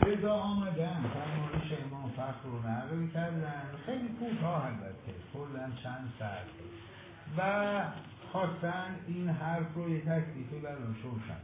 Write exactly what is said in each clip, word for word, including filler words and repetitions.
رضا آمدن فرمایش امام فخر رو نقل کردن، خیلی کوتاه البته، کلاً چند سطر، و خواستن این حرف رو یه تکلیفی براشون روشن.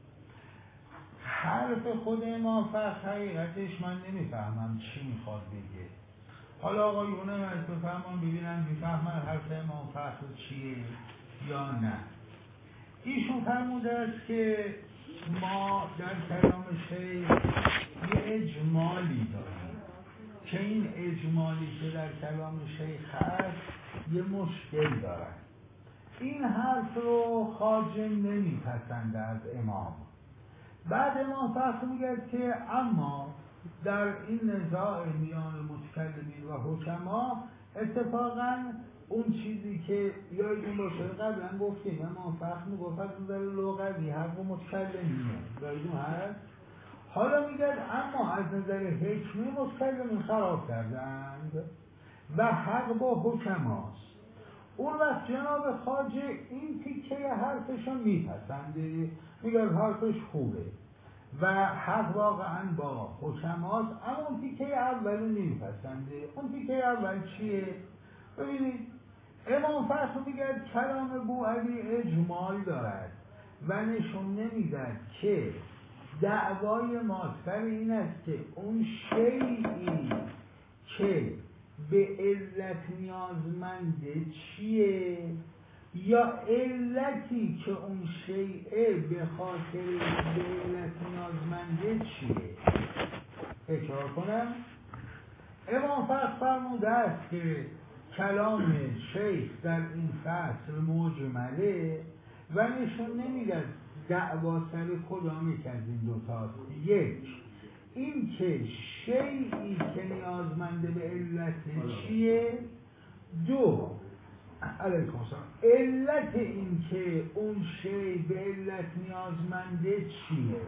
حرف خود امام فخر حقیقتش من نمیفهمم چی میخواد بگه. حالا آقایون از بفهمم ببینم میفهمن حرف امام فخر چیه یا نه. ایشون فرموده است که ما در کلام شیخ یه اجمالی داریم که این اجمالی که در کلام شیخ هست یه مشکل داره. این حرف رو خواجه نمیپسنده از امام. بعد امام فخر میگه که اما در این نزاع میان متکلمین و حکما اتفاقا اون چیزی که یادتون باشه قبلا گفتیم امام فخر میگفت از نظر لغوی حق و متکلمینه، یادتون هست. حالا میگه اما از نظر حکمی متکلمین خراب کردند و حق با حکماست. اون وقت جناب خواجه این تیکه حرفش رو میپسنده، میگه حرفش خوبه و حق واقعا با حکماست، اما اون تیکه اول نمیپسنده. اون تیکه اول چیه؟ ببینید امام فخر میگه کلام بوعلی اجمال دارد و نشون نمیدن که دعوای ما سر این است که اون شیئی که به علت نیازمنده چیه یا علتی که اون شیعه به خاطر به علت نیازمنده چیه. اکرار کنم امام فخر فرموده است که کلام شیخ در این فصل مجمله و نشون نمیده دعوا سر کدام یک از این دوتاست. یک این که شیئی که نیازمنده به علت چیه. دو علیکم السلام علت این که اون شیء به علت نیازمنده چیه.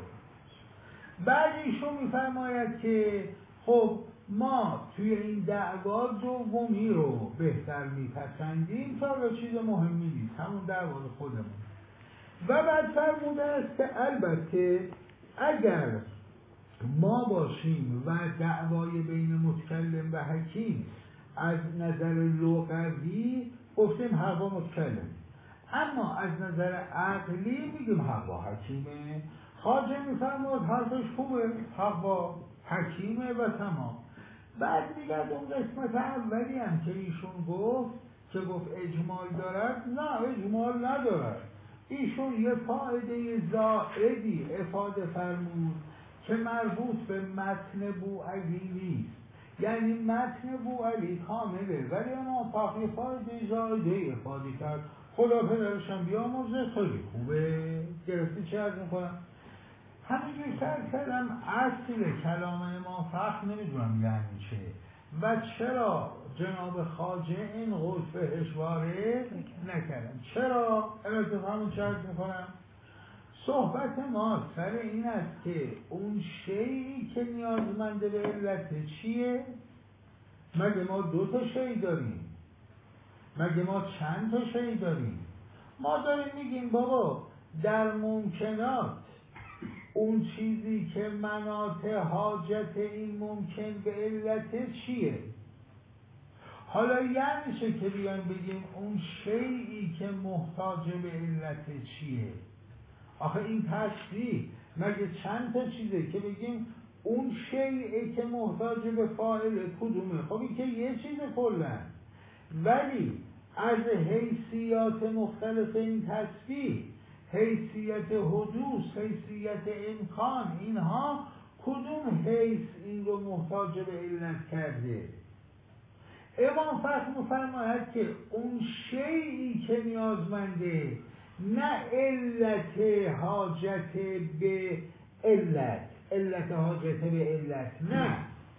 بعد ایشون میفرماید که خب ما توی این دعوا دومی رو بهتر میپسندیم تا چیز مهمی نیست، همون دعوا خودمون. و بعد فرموده است که البته اگر ما باشیم و دعوای بین متکلم و حکیم از نظر لغوی گفتیم حق با متکلم، اما از نظر عقلی میگیم حق با حکیمه. خواجه میفرماد حرفش خوبه، حق با حکیمه و تمام. بعد میگه اون قسمت اولی هم که ایشون گفت که گفت اجمال دارد، نه اجمال ندارد. ایشون یه فایده زائدی افاده فرمود که مربوط به متن بوعلی نیست. یعنی متن بوعلی کامله ولی امام فخر فایده زائده افاده کرد. خدا پدرشم بیامرزه، خیلی خوبه. گرفتی چه عرض میکنم؟ همینجور سر کردم اصل کلام امام فخر نمیدونم یعنی چه و چرا جناب خواجه این قول بهش وارد نکردن. چرا؟ البته همون چه عرض میکنم؟ صحبت ما سر این است که اون شیئی که نیازمنده به علت چیه؟ مگه ما دو تا شیء داریم؟ مگه ما چند تا شیء داریم؟ ما داریم میگیم بابا در ممکنات اون چیزی که مناط حاجت این ممکن به علت چیه؟ حالا یعنی چه که بیان بگیم اون شیئی که محتاج به علت چیه؟ آخه این تصریح مگه چند تا چیزه که بگیم اون شیئی که محتاج به فاعل کدومه؟ خب این که یه چیز کلن، ولی از حیثیات مختلف این تصریح، حیثیت حدوث، حیثیت امکان، اینها کدوم حیث این رو محتاج به علت کرده؟ امام فخر می‌فرماید که اون شیئی که نیازمنده نه علت حاجت به علت، علت حاجت به علت نه،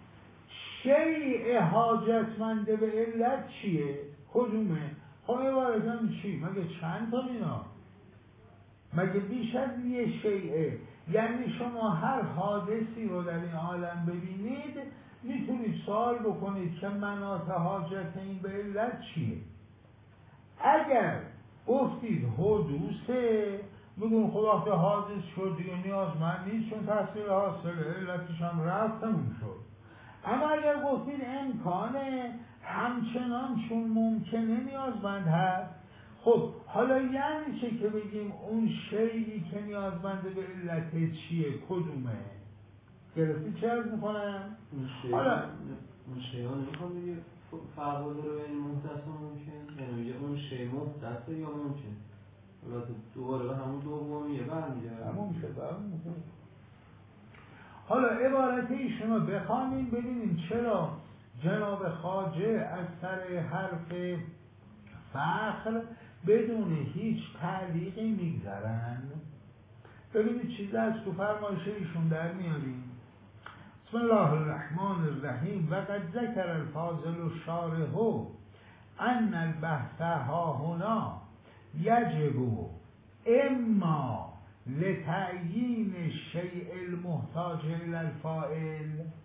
شیء حاجتمنده به علت چیه؟ کدومه؟ خب عبارتاً چی؟ مگه چند تا اینا؟ مگه بیش از یه شیء؟ یعنی شما هر حادثی رو در این عالم ببینید میتونید سوال بکنید که مناط حاجت این به علت چیه؟ اگر گفتید حدوثه، میگون خب وقتی حادث شد دیگه نیازمند نیست چون تحصیل حاصله، علتش هم رفت تموم شد. اما اگر گفتید امکانه همچنان چون ممکنه نیازمند هست، خب حالا یعنی چه که بگیم اون شیئی که نیازمند به علت چیه، کدومه؟ گرفتی چه عرض میکنم؟ حالا اون شیعان نمیخوام بگه فعال رو به این محدث ممکن، یعنی میگه اون شیع محدثه یا ممکن؟ البته دوباره به همون دومیه برمیگرده. همون میشه برمیگرده. حالا عبارت ایشون رو بخوانیم ببینیم چرا جناب خواجه از سر حرف فخر بدون هیچ تعلیقی میگذرند. ببینید چیز از تو فرمایش ایشون در میاریم. بسم الله الرحمن الرحیم و قد ذکر الفاضل الشارح ان البحث ها هنا یجب اما لتعیین الشیء المحتاج الى الفاعل،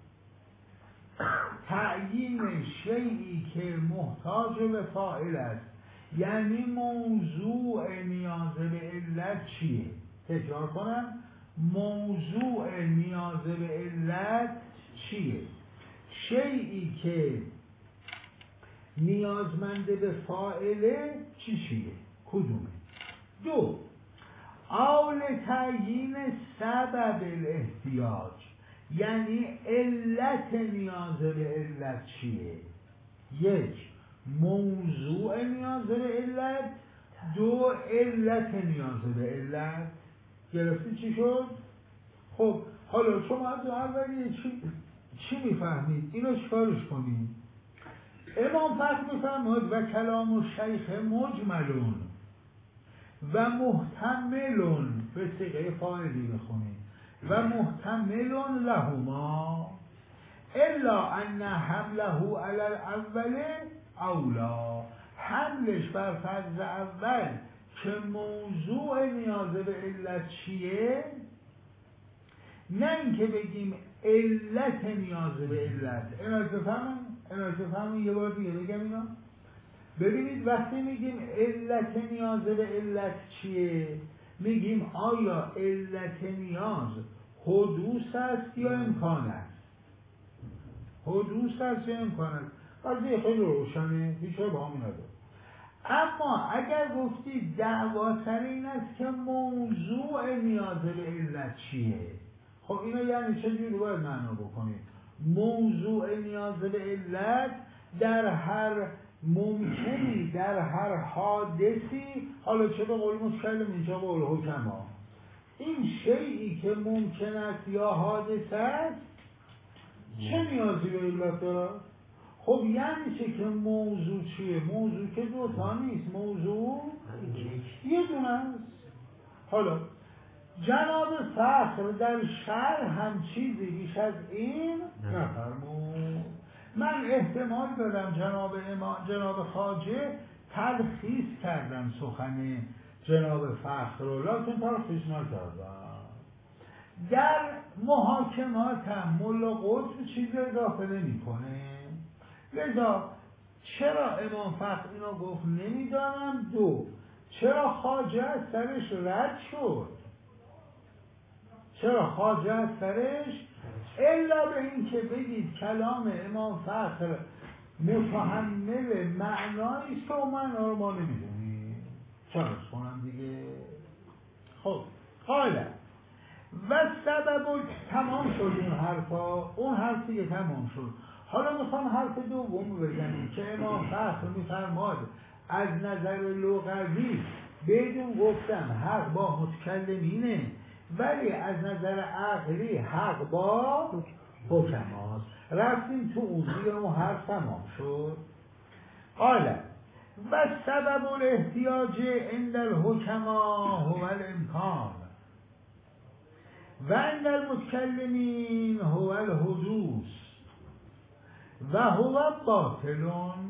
تعیین شیئی که محتاج به فاعل است، یعنی موضوع نیاز به علت چیه؟ تکرار کنم، موضوع نیاز به علت چیه؟ شیئی که نیازمند به فاعله چی چیه؟ کدومه؟ دو، اول تعیین سبب الاحتیاج، یعنی علت نیاز به علت چیه؟ یک، موضوع نیاز به علت، دو، علت نیاز به علت. گرفتی چی شد؟ خب حالا شما از اولی چی, چی میفهمید؟ اینو چکارش کنید؟ امام فخر میفرماید و کلام و شیخ مجملون و محتملون، به صیغه فاعلی بخونید، و محتملون لهما الا ان حمله علی الاول اولا، حملش بر فرض اول که موضوع نیاز به علت چیه، نه اینکه بگیم علت نیاز به علت. اینا رو بفهمون اینا رو بفهمون یه بار دیگه بگم اینا. ببینید وقتی میگیم علت نیاز به علت چیه، میگیم آیا علت نیاز حدوث است یا امکان است؟ حدوث است یا امکان است؟ قضیه خیلی روشنه، هیچ با همون نداره. اما اگر گفتید دعوا سر این است که موضوع نیاز به علت چیه، خب اینو یعنی چه جوری باید معنا بکنید؟ موضوع نیاز به علت در هر ممکنی، در هر حادثی، حالا چه به قول متکلم اینجا به قول حکما، این شیئی که ممکن است یا حادث است چه نیازی به علت دارد؟ خب یعنی چه که موضوع چیه؟ موضوع که دوتا نیست، موضوع یه دونه است. حالا جناب فخر در شرح هم چیزی بیش از این نفرمود. من احتمال دادم جناب امام جناب خواجه تلخیص کردم سخن جناب فخر رو، لیکن تلخیص نکردم. در محاکمات هم ملا قطب چیزی اضافه نمی کنه. لذا چرا امام فخر اینو گفت نمیدانم. دو، چرا خواجه از سرش رد شد؟ چرا خواجه از سرش الا به این که بگید کلام امام فخر متحمل معنایی است که اون معنا رو ما نمیدونیم. چرا کنم دیگه؟ خب حالا و سبب تمام شد اون حرفا، اون حرف دیگه تمام شد. حالا میخوام حرف دوم بزنیم که امام فخر میفرماد از نظر لغوی بدون گفتم حق با متکلمینه، ولی از نظر عقلی حق با حکماست. رفتیم تو اون دیگه اون حرف تمام شد. حالا و سبب الاحتیاج عند الحکما هو الامکان و عند المتکلمین هو الحدوث و هو باطل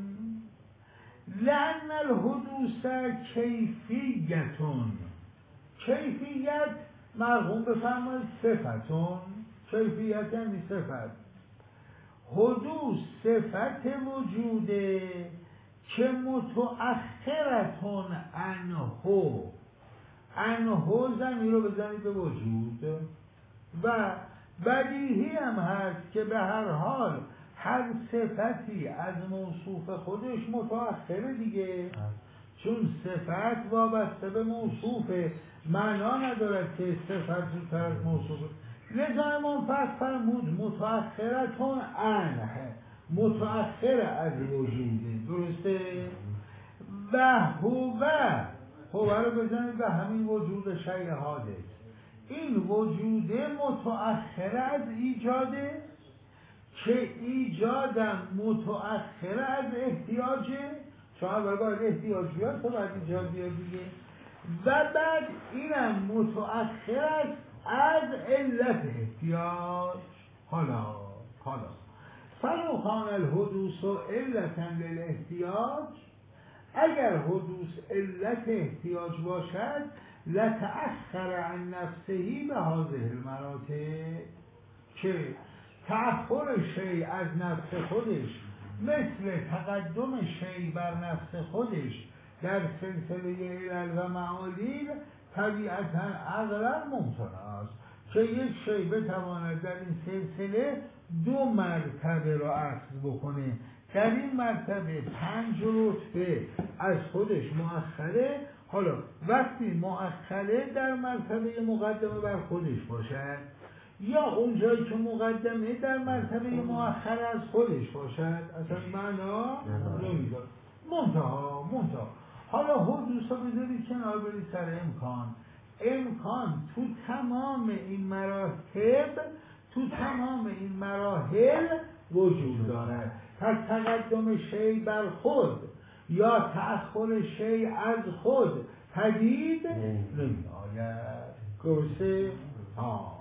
لأن الحدوث کیفیتون، کیفیت مرحوم بفرمایید صفتون، کیفیت یعنی صفت، حدوث صفت وجوده که متأخرتون عنه، انه زمین رو بزنید به وجود و بدیهی هم هست که به هر حال هر صفتی از موصوف خودش متأخره دیگه، چون صفت وابسته به موصوفه، معنا ندارد که صفت زودتر از موصوفه. لذا امام فرق فرمود متأخرتون عنه، متأخر از وجوده، درسته؟ و هو هو رو بزنید به همین وجود شیء حادث، این وجود متأخر از ایجاده که ایجادم متأخر از احتیاجه، چون اول باید احتیاج بیاد تا بعد ایجاد بیاد دیگه، و بعد اینم متأخر است از علت احتیاج. حالا حالا فلو کان الحدوث علتا للاحتیاج، اگر حدوث علت احتیاج باشد لتأخر عن نفسه به هذه المراتب، که تأخر شیء از نفس خودش مثل تقدم شیء بر نفس خودش در سلسله علل و معالل طبیعتا اغلب ممکن است که یک شیء بتواند در این سلسله دو مرتبه را اخذ بکنه، در این مرتبه پنج رتبه از خودش مؤخره، حالا وقتی مؤخره در مرتبه مقدمه بر خودش باشد، یا اونجایی که مقدمه در مرتبه مؤخر از خودش باشد، اصلا معنا نمیداد. منتها منتها حالا حدوث رو بذارید کنار، برید سر امکان. امکان تو تمام این مراتب، تو تمام این مراحل وجود دارد. پس تقدم شیء بر خود یا تأخر شیء از خود پدید نمی آید. درسته؟ ها.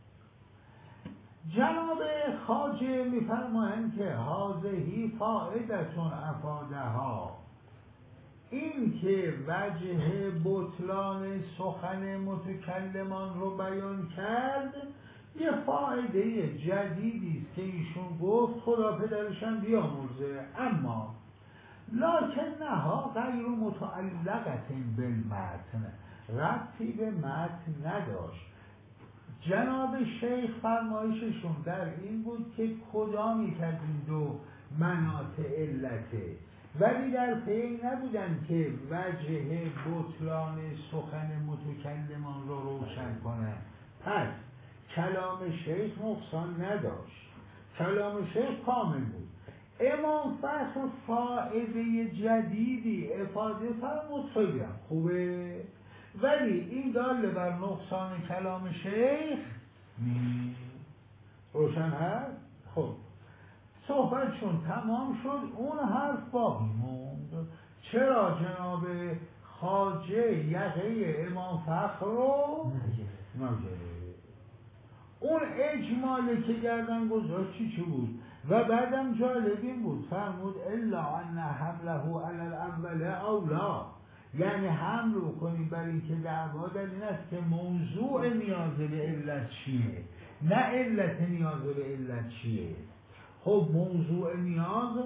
جناب خواجه میفرمایند که هذه فائدتون افادها، این که وجه بطلان سخن متکلمان رو بیان کرد یه فائده جدیدی است که ایشون گفت، خدا پدرشان بیامرزه، اما لکن نها غیر متعلقت بالمتن، ربطی به متن نداشت. جناب شیخ فرمایششون در این بود که کدامی که این دو مناط علته، ولی در پی نبودن که وجه بطلان سخن متکلمان رو روشن کنن. پس کلام شیخ نقصان نداشت، کلام شیخ کامل بود. امام فخر فائده جدیدی افاده فرمود، خیلی هم خوبه، ولی این داله بر نقصان کلام شیخ نیست. روشن هست؟ خب صحبتشون تمام شد، اون حرف باقی موند. چرا جناب خواجه یقه امام فخر رو نگرفت؟ اون اجمالی که گردن گذاشت چی چی بود؟ و بعدم جالب این بود، فرمود الا ان حمله علی الاول اولا، یعنی حمل رو کنید بر این که دعوا در این است که موضوع نیاز به علت چیه، نه علت نیاز به علت چیه. خب موضوع نیاز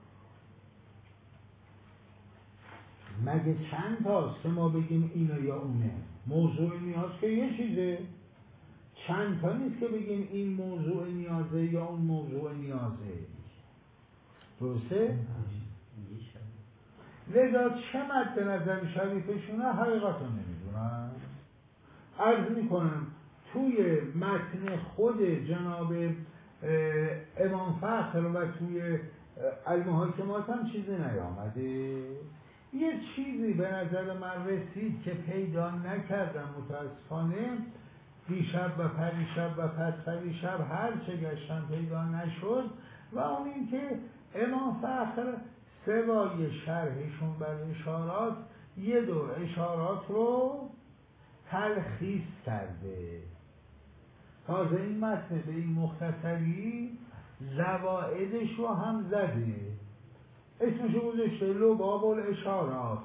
مگه چند تاست که ما بگیم اینو یا اونه؟ موضوع نیاز که یه چیزه، چند تا نیست که بگیم این موضوع نیازه یا اون موضوع نیازه. درسته؟ لذا چه مد نظر شریفشونه حقیقت رو نمیدونم. عرض میکنم توی متن خود جناب امام فخر و توی المحاکمات هم چیزی نیامده. یه چیزی به نظر من رسید که پیدا نکردم متاسفانه، دیشب و پریشب و پس پریشب هر چه گشتم پیدا نشد، و اون این که امام فخر سوای شرحشون بر اشارات یه دور اشارات رو تلخیص کرده. تازه این متن به این مختصری زوائدش رو هم زده، اسمشو گذاشته لباب الاشارات.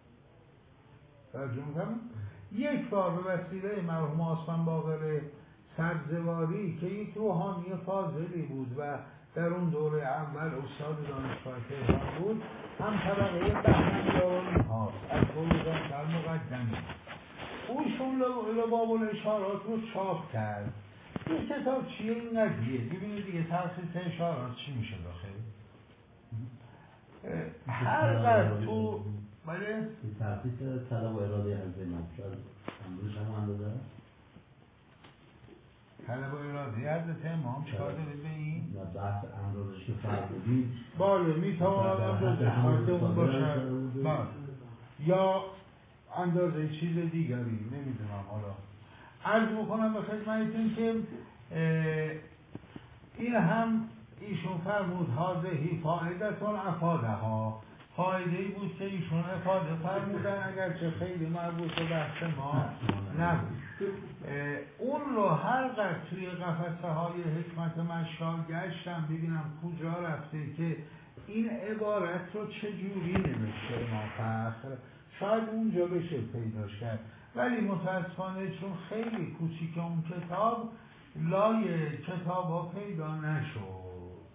ترجمه کنم یک بار به وسیله مرحوم آسفن باقر سبزواری که یک روحانی فاضلی بود و در اون دوره اول استاد دانشگاه تهران بود، هم طبقه بهمنیان هاست از بلوغان در مقدمه اوشون لباب الاشارات رو چاپ کرد. این کتاب چیه این قضیه؟ ببینید دیگه تلخیص اشارات چی میشه داخل؟ هر قد تو بله؟ تلخیص طلب و اراده از امام شاید امروز هم اندازه است؟ طلب و اراده حضرت امام چکار دارید به این؟ نه بحث اندازش که فرق بودید بله میتواند اندازه خواهده اون باشد بله یا اندازه چیز دیگری نمیدونم. حالا عرض بکنم به خدمتتون که این هم ایشون فرمود حاضهی فائدتون افادها، فایده ای بود که ایشون افاده فرمودن اگرچه خیلی مربوط به بحث ما نبود. اون رو هر قدر توی قفسه های حکمت مشال گشتم ببینم کجا رفته که این عبارت رو چجوری نوشته ما فخر، شاید اونجا بشه پیداش کرد، ولی متاسفانه چون خیلی کوچیک اون کتاب لای کتاب ها پیدا نشد.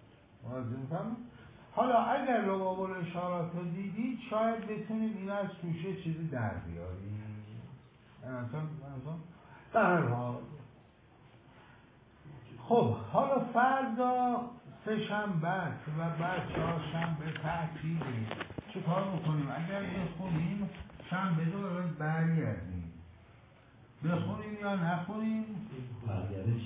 حالا اگر لباب الاشارات رو دیدید شاید بتونیم این از توشه چیزی در بیاریم. در هر حال خب حالا فردا سه شنبه و بعد چهار شنبه تعطیله، چه کار بکنیم؟ اگر بخونیم شنبه دوباره برگردیم، بخونیم یا نخونیم؟ برگردیم